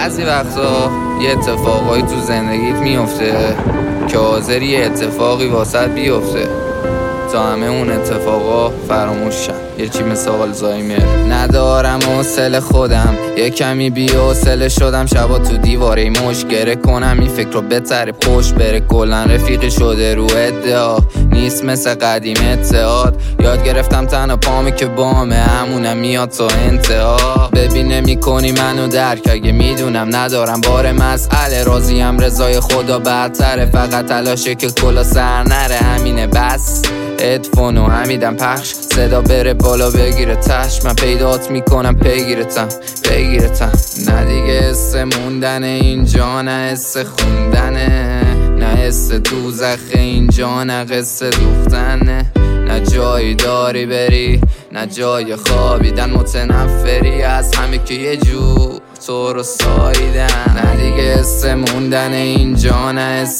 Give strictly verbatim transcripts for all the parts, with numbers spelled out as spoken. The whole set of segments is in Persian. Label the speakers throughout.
Speaker 1: بعضی وقتا یه اتفاقایی تو زندگیت میفته که حاضر یه اتفاقی واسط بیفته تا همه اون اتفاقا فراموش شن. یه چی مثل آلزایمر. ندارم حوصله خودم، یه کمی بی حوصله شدم. شبا تو دیواره مش گره کنم این فکر رو بتره پشت بره. کلن رفیقی شده رو ادعا نیست مثل قدیم اتحاد. یاد گرفتم تنها پامی که بامه همونم میاد تا انتها. ببین نمی کنی منو درک اگه میدونم ندارم بار مسئله. راضیم رضای خدا برتره، فقط تلاشه که کلا سر نره. همینه بس ادفونو همیدم پخش صدا بره بالا بگیره تش. من پیدات میکنم پیگیرتم پیگیرتم. نه دیگه حس موندن اینجا، نه حس خوندنه، نه حس دوزخ اینجا، نه قصه دوختنه. نه جایی داری بری، نه جای خوابیدن. متنفری از همه که یه جو تو رو ساییدن. نه دیگه حس موندن اینجا، نه حس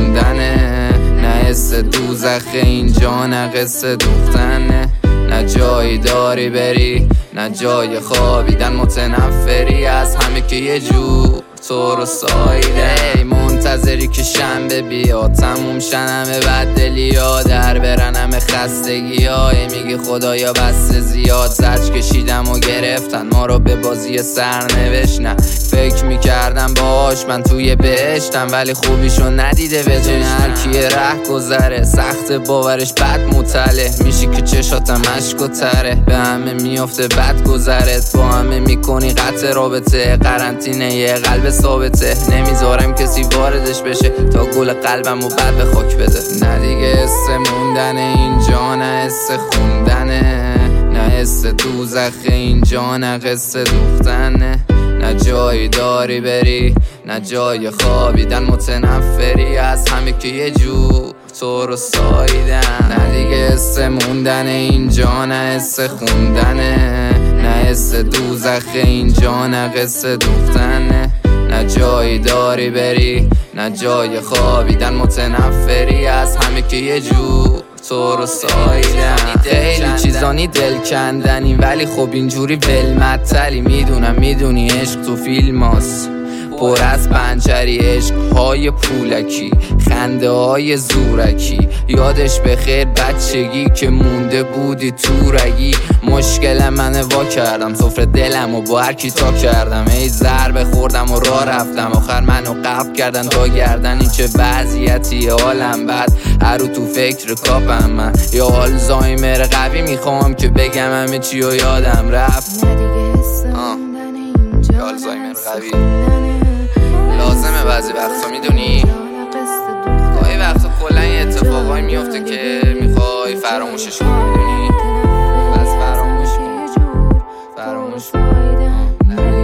Speaker 1: خوندنه، نه حس دوزخ اینجا، نه قصه دوختنه. نه جایی داری بری، نه جای خوابیدن. متنفری از همه که یه جو تو رو ساییده. منتظری که شنبه بیاد تموم شن همه بددلی ها، در برن همه خستگی ها. میگی خدایا بس زیاد زج کشیدم و گرفتن ما رو به بازی سرنوشت. نه فکر میکردم باش من توی بهشتم ولی خوبیشو ندیده به جن. هر کیه ره گذره سخت باورش بد مطلع میشی که چشاتم اشک و تره. به همه میافته بد گذرت، با همه میکنی قطع رابطه. قرنطینه یه قلب ثابته، نمیذارم کسی واردش بشه تا گل قلبم و بعد به خاک بده. نه دیگه حس موندن اینجا، نه حس خوندنه، نه حس دوزخ اینجا، نه قصه دوختنه. نه جایی داری بری، نه جای خوابیدن. متنفری از همه که یه جو تو رو ساییدن. نه دیگه حس موندن اینجا، نه حس خوندنه، نه حس دوزخ اینجا، نه قصه دوختنه. نه جایی داری بری، نه جای خوابیدن. متنفری از همه که یه جو تو رو ساییدن. خیلی چیزانی دل کندنی ولی خب اینجوری ولمتلی. میدونم میدونی عشق تو فیلم هست پر از پنچری، عشق های پولکی، خنده های زورکی. یادش بخیر بچگی که مونده بودی تو رگی. مشکل منه وا کردم سفره دلم و با هر کی تا کردم. ای ضربه خوردم و راه رفتم آخر منو قبل کردن تا گردن. این چه وضعیتی حالم بد هر رو تو فکر کاپم من. یا آلزایمر قوی میخوام که بگم همه چی و یادم رفت. یا آلزایمر قوی لازمه بعضی وقتا میدونی. گاهی وقتا کلا یه اتفاقایی میفته که میخوای فراموشش کنی میدونی. بس فراموش کن فراموش کن.